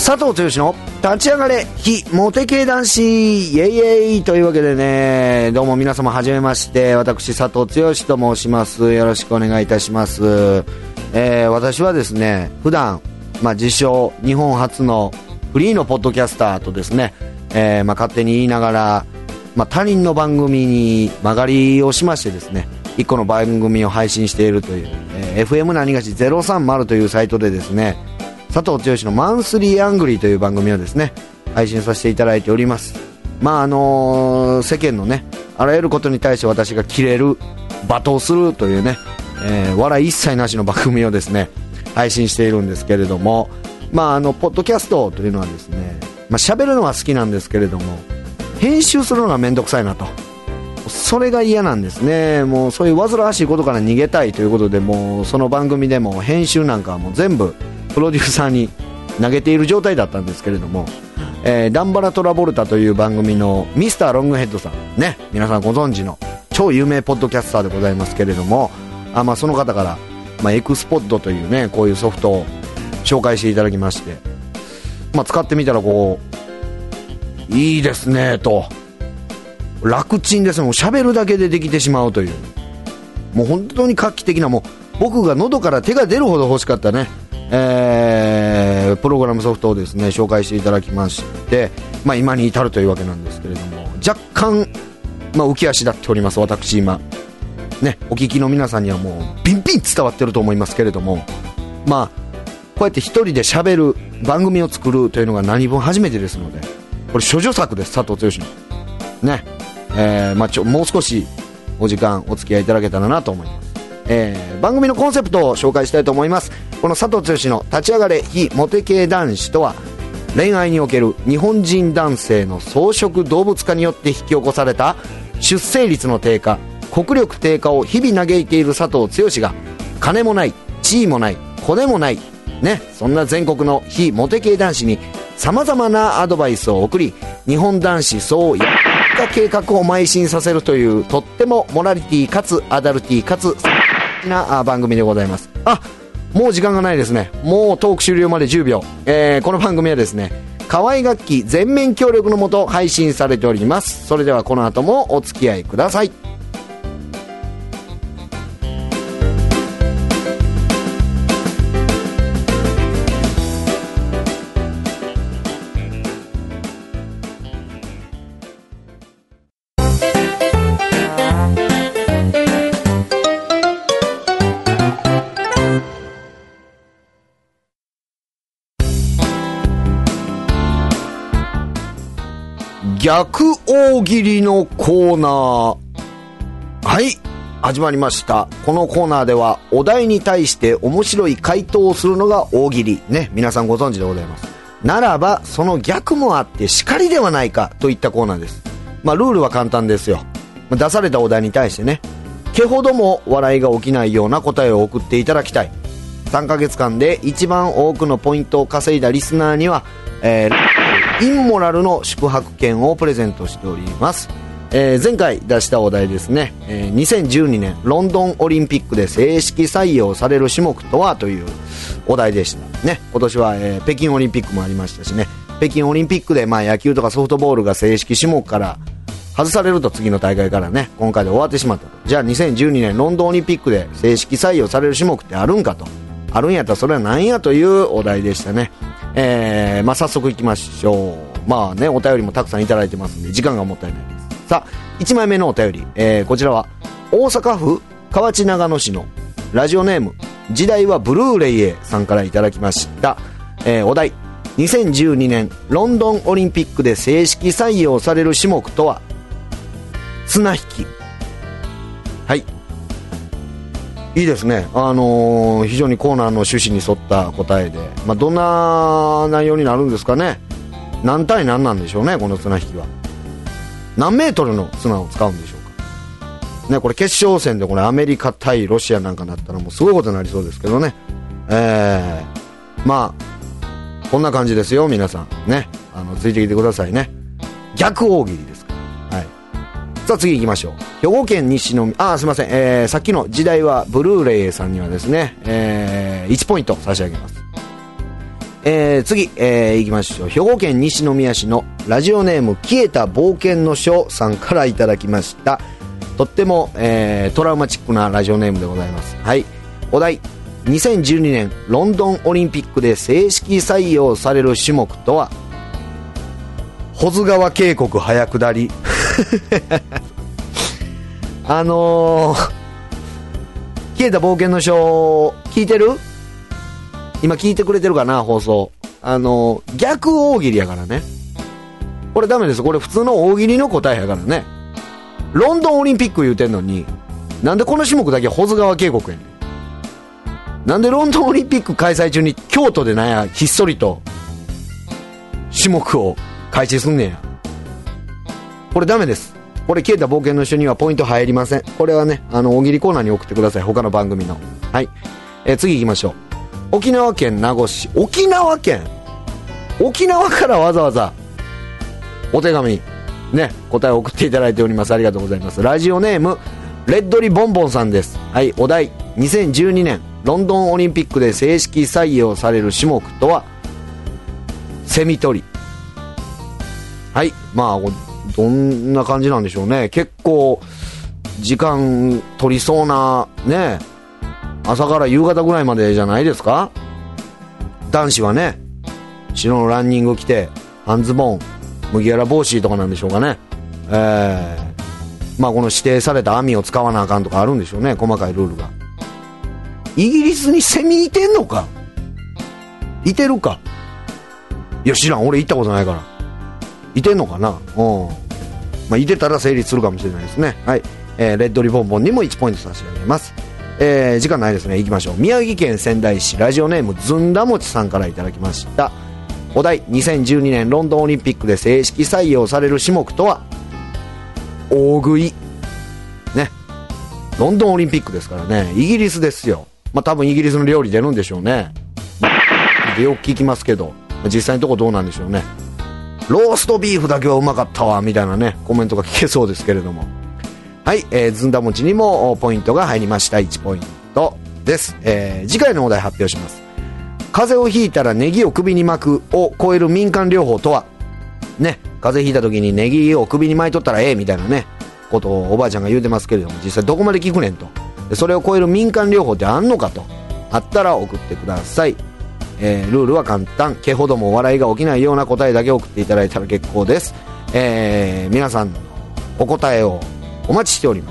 佐藤剛の立ち上がれ非モテ系男子イエイイエイというわけでね、どうも皆様はじめまして、私佐藤剛と申します。よろしくお願いいたします。私はですね、普段、自称日本初のフリーのポッドキャスターとですね、勝手に言いながら、他人の番組に曲がりをしましてですね、一個の番組を配信しているという、FM 何がし030というサイトでですね、佐藤剛のマンスリーアングリーという番組をですね配信させていただいております。世間のねあらゆることに対して私がキレる罵倒するというね、笑い一切なしの番組をですね配信しているんですけれども、ポッドキャストというのはですね、喋るのは好きなんですけれども編集するのがめんどくさいなと、それが嫌なんですね。もうそういう煩わしいことから逃げたいということで、もうその番組でも編集なんかはもう全部プロデューサーに投げている状態だったんですけれども、ダンバラトラボルタという番組のミスターロングヘッドさんね、皆さんご存知の超有名ポッドキャスターでございますけれども、その方から、エクスポッドというねこういうソフトを紹介していただきまして、使ってみたらいいですねと、楽ちんですね。もう喋るだけでできてしまうという、もう本当に画期的な、もう僕が喉から手が出るほど欲しかったね、プログラムソフトをですね紹介していただきまして、今に至るというわけなんですけれども、若干、浮き足立っております。私今ね、お聞きの皆さんにはもうビンビン伝わってると思いますけれども、こうやって一人で喋る番組を作るというのが何分初めてですので、これ諸女作です。佐藤剛のね、もう少しお時間お付き合いいただけたらなと思います。番組のコンセプトを紹介したいと思います。この佐藤剛の立ち上がれ非モテ系男子とは、恋愛における日本人男性の草食動物化によって引き起こされた出生率の低下、国力低下を日々嘆いている佐藤剛が、金もない地位もないコネもないね、そんな全国の非モテ系男子に様々なアドバイスを送り、日本男子総やっ計画を邁進させるという、とってもモラリティかつアダルティかつな番組でございます。もう時間がないですね。もうトーク終了まで10秒。この番組はですね、河合楽器全面協力のもと配信されております。それではこの後もお付き合いください。逆大喜利のコーナー、はい始まりました。このコーナーではお題に対して面白い回答をするのが大喜利ね、皆さんご存知でございます。ならばその逆もあって叱りではないかといったコーナーです。ルールは簡単ですよ。出されたお題に対してね、毛ほども笑いが起きないような答えを送っていただきたい。3ヶ月間で一番多くのポイントを稼いだリスナーには、インモラルの宿泊券をプレゼントしております。前回出したお題ですね、2012年ロンドンオリンピックで正式採用される種目とはというお題でしたね。今年は、北京オリンピックもありましたしね、北京オリンピックで野球とかソフトボールが正式種目から外されると、次の大会からね今回で終わってしまったと。じゃあ2012年ロンドンオリンピックで正式採用される種目ってあるんかと、あるんやったらそれは何やというお題でしたね。早速いきましょう。お便りもたくさんいただいてますんで時間がもったいないです。さあ1枚目のお便り、こちらは大阪府河内長野市のラジオネーム時代はブルーレイへさんからいただきました。お題、2012年ロンドンオリンピックで正式採用される種目とは綱引き。はい、いいですね。非常にコーナーの趣旨に沿った答えで、どんな内容になるんですかね。何対何なんでしょうね、この綱引きは。何メートルの綱を使うんでしょうかね。これ決勝戦でこれアメリカ対ロシアなんかなったらもうすごいことになりそうですけどね。こんな感じですよ皆さんね。ついてきてくださいね。逆大喜利ですから。はい。さあ次行きましょう。兵庫県西宮、すいません、さっきの時代はブルーレイさんにはですね、1ポイント差し上げます。 次、行きましょう。兵庫県西宮市のラジオネーム消えた冒険の書さんからいただきました。とっても、トラウマチックなラジオネームでございます。はい。お題、2012年ロンドンオリンピックで正式採用される種目とは、保津川渓谷早下り。消えた冒険の書聞いてる？今聞いてくれてるかな、放送。逆大喜利やからね。これダメです。これ普通の大喜利の答えやからね。ロンドンオリンピック言うてんのに、なんでこの種目だけ保津川渓谷やねん。なんでロンドンオリンピック開催中に京都でなんや、ひっそりと種目を開始すんねんや。これダメです。これ消えた冒険の書にはポイント入りません。これはね、大喜利コーナーに送ってください。他の番組の。はい。次行きましょう。沖縄県名護市。沖縄からわざわざお手紙ね、答えを送っていただいております。ありがとうございます。ラジオネームレッドリボンボンさんです。はい。お題、2012年ロンドンオリンピックで正式採用される種目とは、セミ取り。はい。まあどんな感じなんでしょうね。結構時間取りそうなね、朝から夕方ぐらいまでじゃないですか。男子はね、白のランニング着て半ズボン、麦わら帽子とかなんでしょうかね。まあこの指定された網を使わなあかんとかあるんでしょうね、細かいルールが。イギリスにセミいてんのか、いてるか。いや知らん、俺行ったことないから。いてんのかな。まあいてたら成立するかもしれないですね。はい。レッドリボンボンにも1ポイント差し上げます。時間ないですね。行きましょう。宮城県仙台市ラジオネームずんだもちさんからいただきました。お題、2012年ロンドンオリンピックで正式採用される種目とは、大食いね。ロンドンオリンピックですからね。イギリスですよ。まあ多分イギリスの料理出るんでしょうね。でよく聞きますけど、実際のとこどうなんでしょうね。ローストビーフだけはうまかったわみたいなね、コメントが聞けそうですけれども。はい、ずんだ餅にもポイントが入りました。1ポイントです。次回のお題発表します。風邪をひいたらネギを首に巻くを超える民間療法とは、ね、風邪ひいた時にネギを首に巻いとったらええみたいなね、ことをおばあちゃんが言うてますけれども、実際どこまで効くねんと。でそれを超える民間療法ってあんのかと。あったら送ってください。ルールは簡単。毛ほども笑いが起きないような答えだけ送っていただいたら結構です。皆さんのお答えをお待ちしております。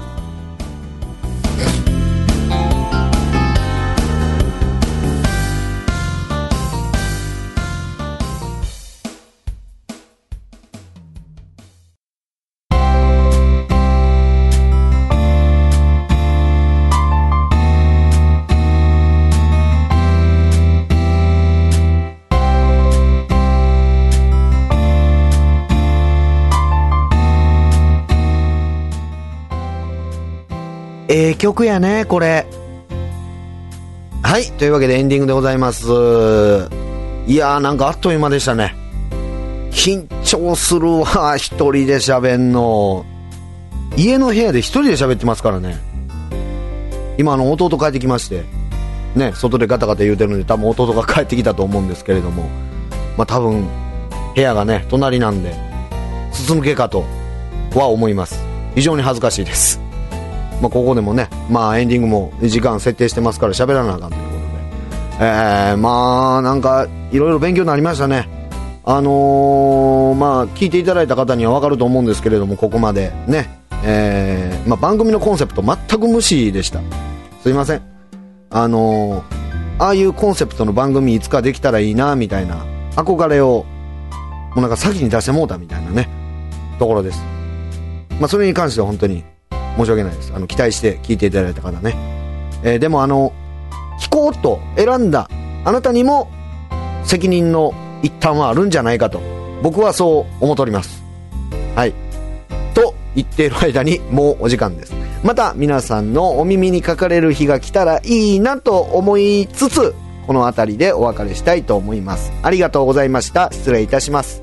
曲やねこれ。はい、というわけでエンディングでございます。いやーなんかあっという間でしたね。緊張するわ、一人で喋んの。家の部屋で一人で喋ってますからね。今弟帰ってきましてね、外でガタガタ言うてるので多分弟が帰ってきたと思うんですけれども、まあ多分部屋がね隣なんで筒抜けかとは思います。非常に恥ずかしいです。まあ、ここでもね、まあエンディングも時間設定してますから喋らなあかんということで、まあなんかいろいろ勉強になりましたね。まあ聞いていただいた方には分かると思うんですけれども、ここまでね、まあ番組のコンセプト全く無視でした。すいません。ああいうコンセプトの番組いつかできたらいいなみたいな憧れをもうなんか先に出してもうたみたいなねところです。まあそれに関しては本当に申し訳ないです。期待して聞いていただいた方ね。でも聞こうと選んだあなたにも責任の一端はあるんじゃないかと僕はそう思っております。はい。と言っている間にもうお時間です。また皆さんのお耳にかかれる日が来たらいいなと思いつつ、この辺りでお別れしたいと思います。ありがとうございました。失礼いたします。